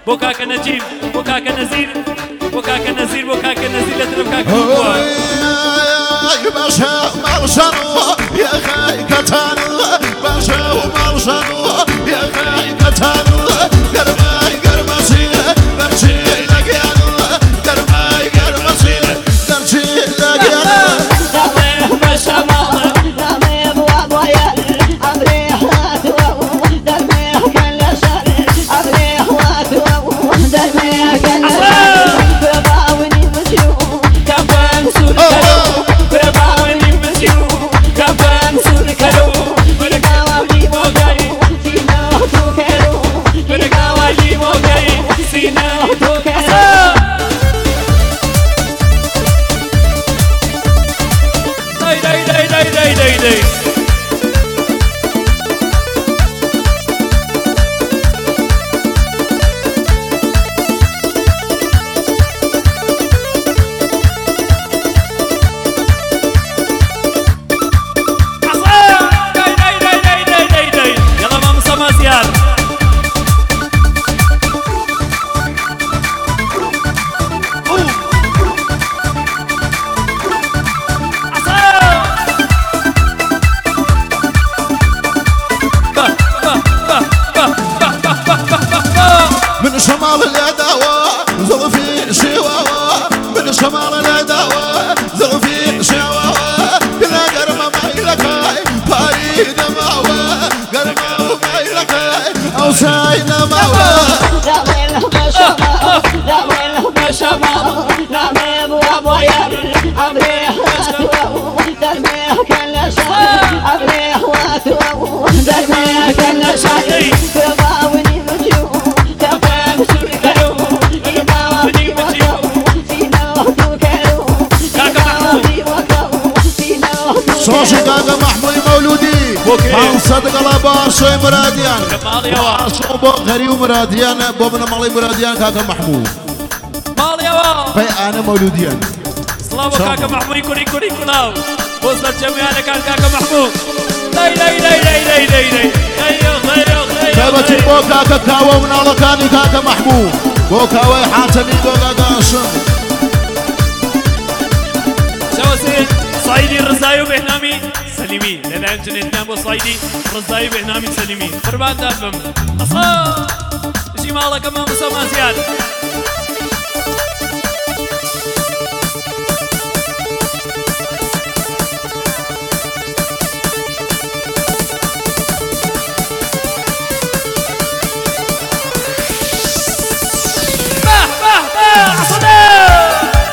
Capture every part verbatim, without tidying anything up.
بوكاك نجيب بوكاك نزير بوكاك نزير بوكاك نزير لترب كاك بوكاك باشا مرشانو يا خاي كتانو باشا مرشانو يا خاي كتانو قرماي قرمسي برشي لقيانو قرماي قرمسي برشي لقيانو باشا ماما دمي بوابايا عمري حواتو دمي كل شهر عمري حواتو دمي كل شهر برباوني مسيو كفان سوري من شمال العداوة زلفي شواوة من شمال العداوة زلفي شواوة بلا قرمة ما يلقاي باي دماوة قرمة ما يلقاي أو ساي دماوة لا ويله ما شمال لا ويله ما شمال لا ميم وابويا عمري حواتو درمي كل شهر عمري حواتو درمي كل شهر كباوني مجيو صوشي كاكا محمود مولودي عن صدق الله بارشوي مراديان عاشو بو غري ومراديان بوبنا مالي مراديان كاكا محمود ماليوا في انا مولوديان سلام كاكا محمود كوري كوري كلاو وصلت جميع كان كاكا محمود لا لا لا لا لا لا لا خير خير خير كابتن بو كاكا كاوا من الله كاني كاكا محمود بو كاوا حاتمي بو كاكا شم شواسين صعيدي الرزاي وبهنامي سليمي لأن أنتم نتنام صعيدي الرزاي وبهنامي سليمي قربان دافم أصلا شي مالك كمان مسمى زيادة باه باه باه عصدي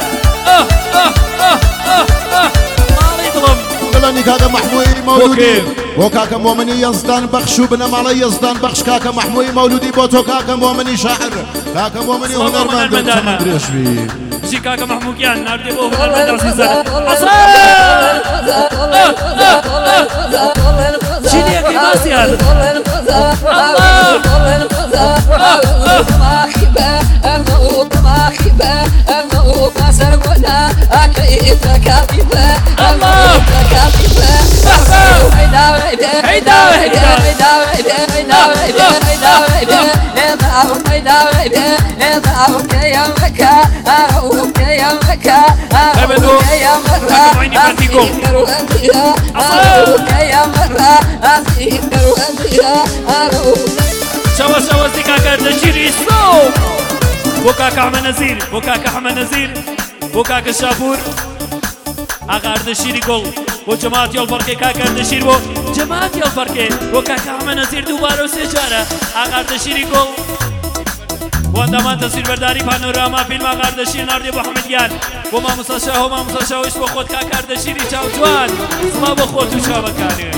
لاني كاكا محمودي مولودي وكاكا مؤمني يزدان بخش وبنا مالي يزدان بخش كاكا محمودي مولودي بوتو كاكا مؤمني شاعر كاكا مؤمني هنرمند ما ادري ايش فيه شي كاكا محمود كان ناردي بو هنرمند شيلي يا كريماسي هذا شوا شوا زي كاكا تشيري سو بوكاكا أحمد نزير بوكاكا أحمد نزير بوكاكا شابور أغار دشيري قول بو جماعة يالفرقي كاكا دشير بو جماعة يالفرقي بوكاكا أحمد نزير دوباره سجارة أغار دشيري قول واندمان تصویر برداری پانوراما فیلم آغار دشیر ناردی با حمد گل و ما مساشا و ما مساشا وش با خود که کار دشیری چاو جوان سما با خود تو شا بکاری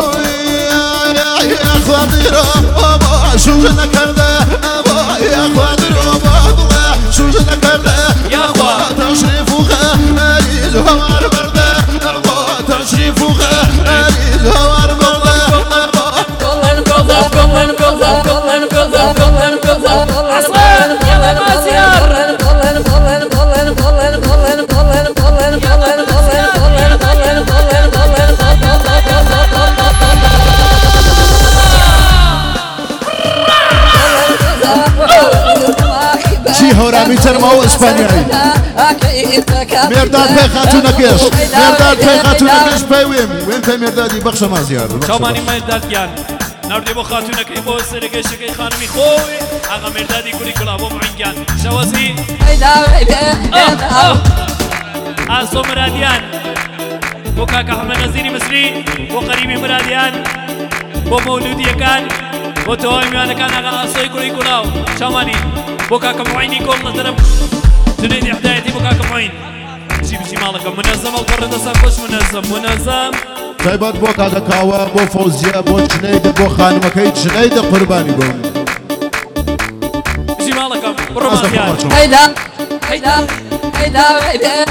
يا خاطر بابا شو نكرده بابا يا خاطر بابا شو نكرده يا خوا تشريف وخالي الهوار برده تشريف وخالي الهوار برده كلن كلن كلن كلن كلن كلن كلن كلن عصام يلا ماسيار كلن كلن كلن كلن كلن كلن كلن كلن كلن كلن كلن كلن شي هورامي ترمو اسبانياي مرداد في خاتونا كيش مرداد في خاتونا كيش في وين وين في مردادي بخش مازيار شاماني مرداد كيان نردي بو خاتونا كي بو سرقش كي خانمي خوي اغا مردادي كوري كلا بو معين كيان شوازي آسو مراديان بو كاكا حمد نزيري مصري بو قريبي مراديان بو مولودي كان بو توهي ميانا كان اغا آسوي كوري كلاو شاماني بو كاكا معيني كل نطرب تنيدي حدايتي بو كاكا معين جيب جي مالك منظم القرد سنكوش منظم منظم تايبات بو كاكا كاوا بو فوزيا بو جنيد بو خانمكي جنيد قرباني بو جي مالك برمانيان هيدا هيدا هيدا هيدا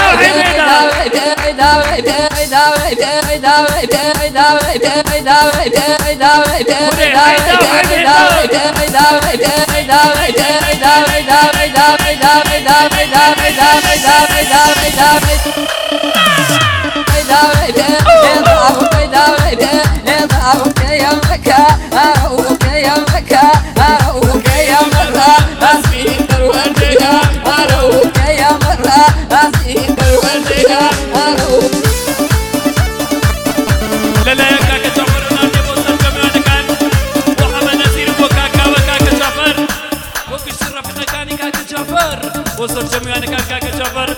لا لا يا كاكا جعفر ونادي بوصل كمان كان وحمد نزير وكاكا وكاكا جعفر وكش رفيقة كان كاكا جعفر وصل جميعا كان كاكا جعفر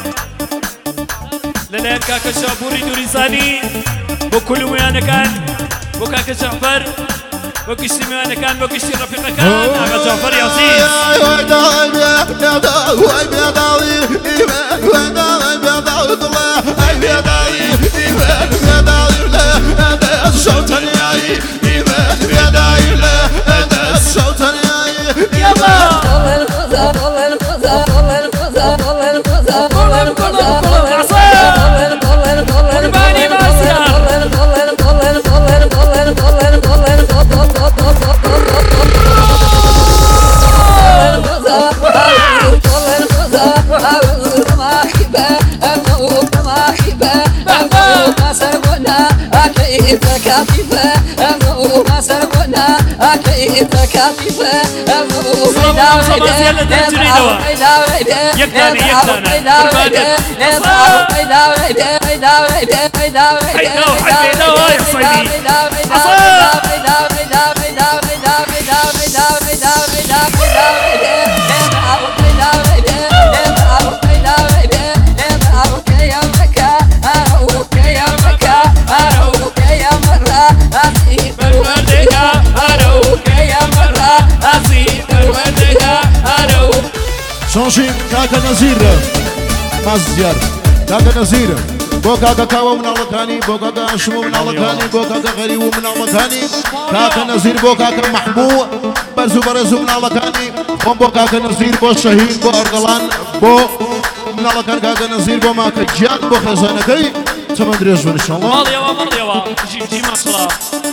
لا لا يا كاكا شابوري دوريزاني وكل ويانا كان وكاكا جعفر وكش سميانا كان وكش رفيقة كان كاكا جعفر يا عزيز كافيفة أمو ما سرقنا أكيد كافيفة أمو صباح صباح زيادة تجري دوا يكتاني يكتانا حيداو حيداو يا صيدي شونشين كاكا نزير مازيار كاكا نزير بو كاكا كاوا من المكاني بو كاكا عشمو من المكاني بو كاكا غريو من المكاني كاكا نزير بو كاكا محمو برزو برزو من المكاني بو كاكا نزير بو شهيد بو أرغلان بو من المكان كاكا نزير بو ماكا جيان بو خزانكي تمن رجل إن شاء الله مال يوا مال يوا جي جي مصرا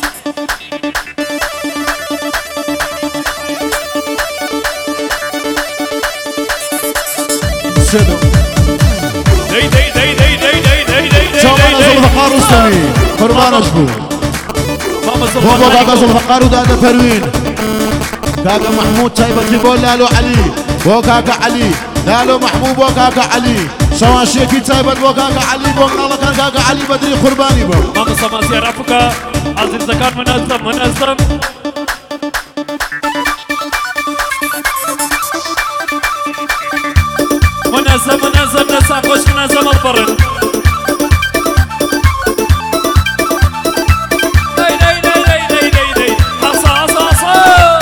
دي دي دي دي دي دي دي دي شامان زلفقار وسامي قربان اشبو بابا كاكا زلفقار ودادا فروين كاكا محمود تايبة بول لالو علي بو كاكا علي لالو محمود بو كاكا علي شواشيكي تايبة بو كاكا علي بو من الله كان كاكا علي بدري قرباني بو ماما سماسي رافقا عزيز زكار منظم منظم منظم منظم نسا خوش منظم البرن داي داي داي داي داي داي داي حصا حصا حصا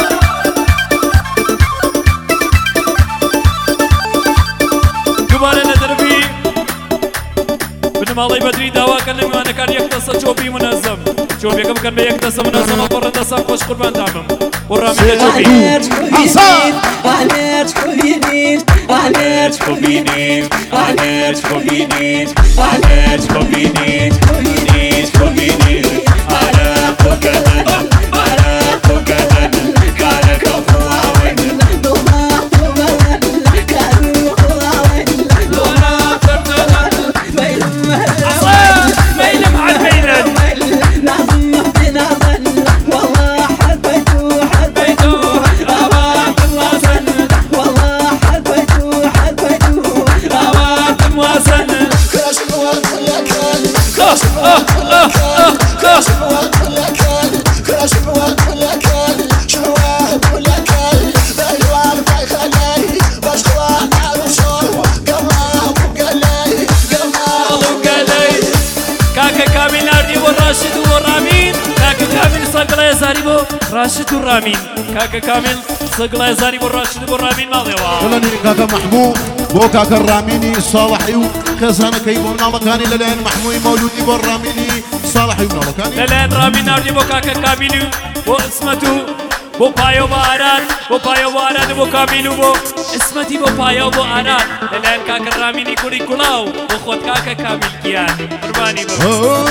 دوباره ندربي بن مالي بدري دوا كلمي وانا كان يكتص جوبي منظم جوبي كم كان بيكتص منظم البرن نسا خوش قربان دعمم ورامي جوبي حصا Alert Covid, alert Covid, alert Covid, alert Covid, Covid, Covid, alert Covid, alert Covid, kara kafuawen, doma doma, karu kafuawen, doma doma, mailum mailum على الميلاد نظم بنظم والله حبيته حبيته أبا الله والله راشد الرامين كاكا كامل صقلا زاري بو راشد بو الرامين ماضيوا لاني كاكا محمود بو كاكا الراميني صالحي وخزانه كيبو من الله كان لان محمود مولودي بو الراميني صالحي من الله كان لان رامين ناردي بو كاكا كامل بو اسمتو بو بايو بو آراد بو بايو بو آراد بو كامل بو اسمتي بو بايو بو آراد لان كاكا الراميني كوري كلاو بو خود كاكا كامل كيان قرباني بو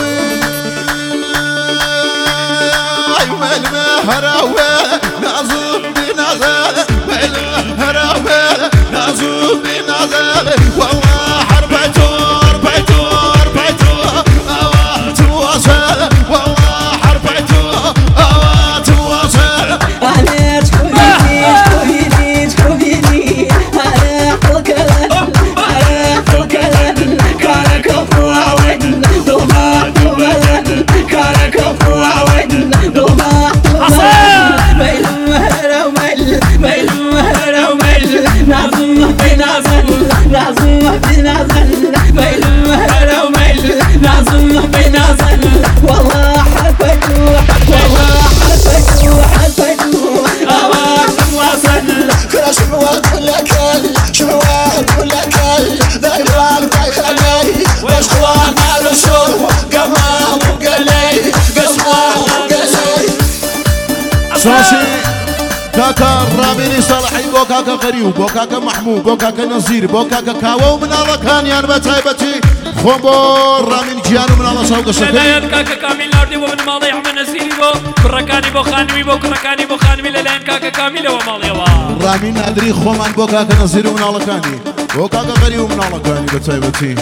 ايوه المهراوي نازل بنازل المهراوي نازل بنازل والله حربته حربته حربته اوات واصل والله حربته اوات واصل عليك كويني كويني كويني على الكلام على الكلام كارك فواود دوما دوما كارك فواود دوما ميل مهر وميل ميل مهر وميل نعزم بنازل نعزم بنازل ميل مهر وميل نعزم بنازل والله حبيته والله حبيته حبيته أواكم وصل كل شموات كل كل شموات كل كل ذايبان كيخلي واشخوان على الشرب قمام وقلي قسوان وقلي صوصي كاكا الراميني صالحي بو كاكا غريب بو كاكا محمود بو كاكا نصير بو كاكا كاو من الله كان يان بتايبتي خبو الرامين جيانو من الله سوق الشكل للايان كاكا كامل ناردي بو من ماضي احمد نسيري بو كركاني بو خانمي بو كركاني بو خانمي للايان كاكا كامل وماضي وا الرامين ادري خومان بو كاكا نصير من الله كاني بو كاكا غريب من الله كاني بتايبتي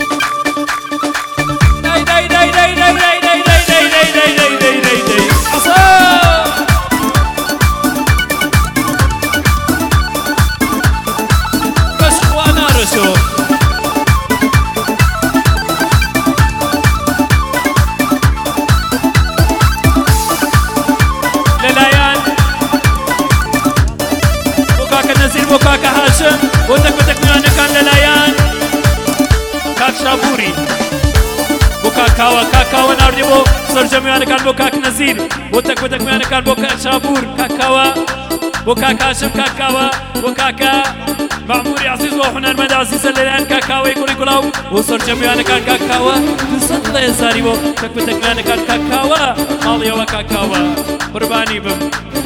داي داي داي داي داي داي داي داي داي داي داي داي داي داي بس اخوانا رسو للايان بوكاكا نزير بوكاكا هاشم وتك وتك ميانا كان للايان كاك شابوري كاكاوا كاكاوا ناردي بو سرجميانا كان بو كاك نزير بو تك وتك ميانا كان بو كاك شابور كاكاوا بو كاك هاشم كاكاوا بو كاكا معموري عزيز وحنان مدى عزيز الليلان كاكاوا يقولي كلاو وسرجميانا كان كاكاوا بصد الله يزاري بو تك وتك ميانا كان كاكاوا ماليا وكاكاوا قرباني بم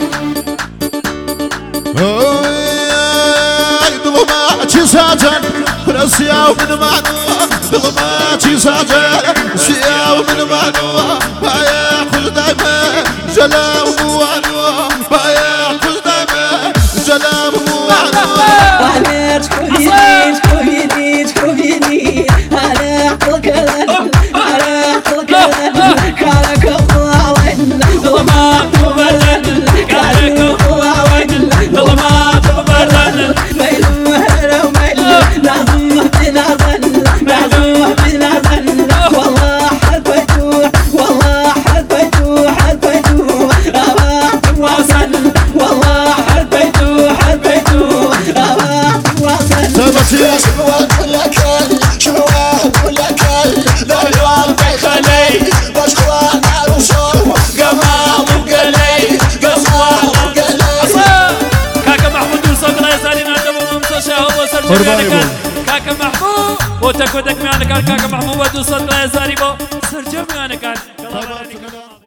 ظلماتي ساجن رسياو من معنوى ظلماتي ساجن رسياو من معنوى باياخذ دايما جلام وعنوى باياخذ دايما جلام وعنوى عليك كويني كويني كويني على الكلام على الكلام كارك فواود دوما دوما كارك فواود دوما دوما ميل مهر وميل نعزم بنازل نعزم بنازل والله حبيته والله حبيته حبيته أواكم وصل والله حبيته حبيته أواكم وصل شموات كل كل شموات كل كل ذايبان كيخلي واشخوان على الشرب قمام وقلي قسوان وقلي كاكا محمود وصقلا يزالي نادم وممسوشا هو سرجميانا كان كاكا محمود وتك وتك ميانا كان كاكا محمود وصقلا يزالي بو سرجميانا كان